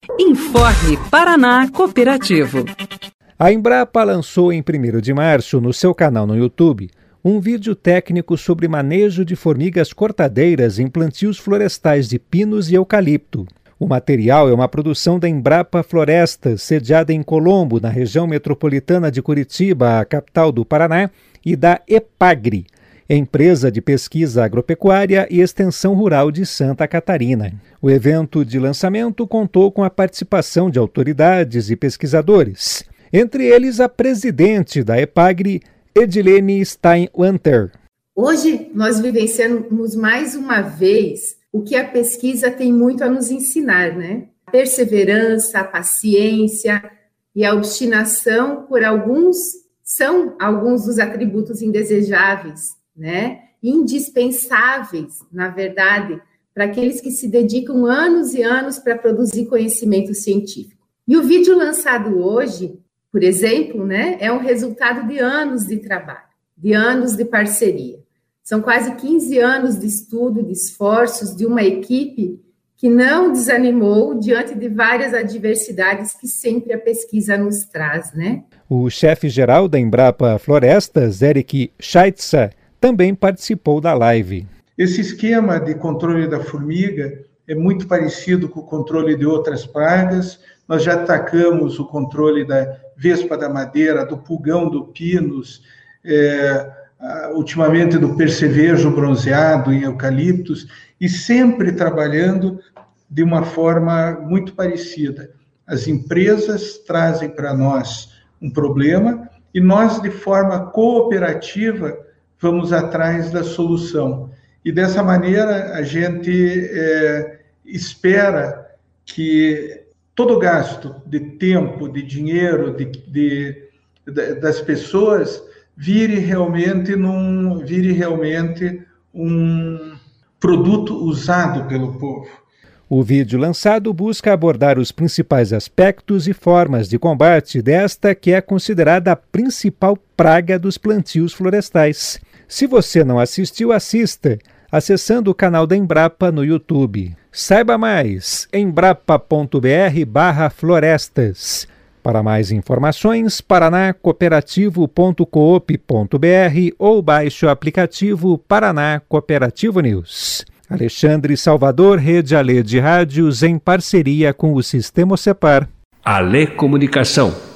Informe Paraná Cooperativo. A Embrapa lançou em 1º de março, no seu canal no YouTube, um vídeo técnico sobre manejo de formigas cortadeiras em plantios florestais de pinos e eucalipto. O material é uma produção da Embrapa Florestas, sediada em Colombo, na região metropolitana de Curitiba, a capital do Paraná, e da EPAGRE, empresa de pesquisa agropecuária e extensão rural de Santa Catarina. O evento de lançamento contou com a participação de autoridades e pesquisadores, entre eles a presidente da EPAGRE, Edilene Steinwanter. Hoje nós vivenciamos mais uma vez o que a pesquisa tem muito a nos ensinar, né? A perseverança, a paciência e a obstinação são alguns dos atributos indesejáveis, né? Indispensáveis, na verdade, para aqueles que se dedicam anos e anos para produzir conhecimento científico. E o vídeo lançado hoje, por exemplo, né, é um resultado de anos de trabalho, de anos de parceria. São quase 15 anos de estudo, de esforços de uma equipe que não desanimou diante de várias adversidades que sempre a pesquisa nos traz, né? O chefe-geral da Embrapa Florestas, Eric Scheitzer, também participou da live. Esse esquema de controle da formiga é muito parecido com o controle de outras pragas. Nós já atacamos o controle da vespa da madeira, do pulgão do pinus, ultimamente do percevejo bronzeado em eucaliptos, e sempre trabalhando de uma forma muito parecida. As empresas trazem para nós um problema e nós, de forma cooperativa, vamos atrás da solução. E dessa maneira a gente espera que todo o gasto de tempo, de dinheiro, das pessoas vire realmente um produto usado pelo povo. O vídeo lançado busca abordar os principais aspectos e formas de combate desta que é considerada a principal praga dos plantios florestais. Se você não assistiu, assista, acessando o canal da Embrapa no YouTube. Saiba mais, embrapa.br/florestas. Para mais informações, paranacooperativo.coop.br ou baixe o aplicativo Paraná Cooperativo News. Alexandre Salvador, Rede Alê de Rádios, em parceria com o Sistema Cepar. Alê Comunicação.